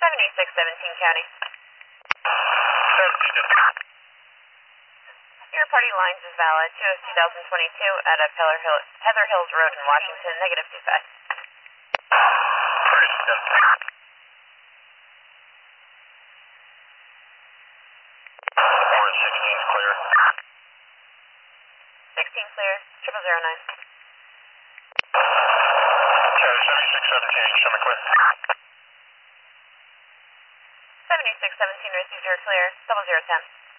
7617 County. 17. Your party lines is valid. 2022 at a Heather Hills Road in Washington, negative 25. 16 is clear. 16 clear. 0009. Charlie 7617, show me clear. 7617 received your clear. 0010.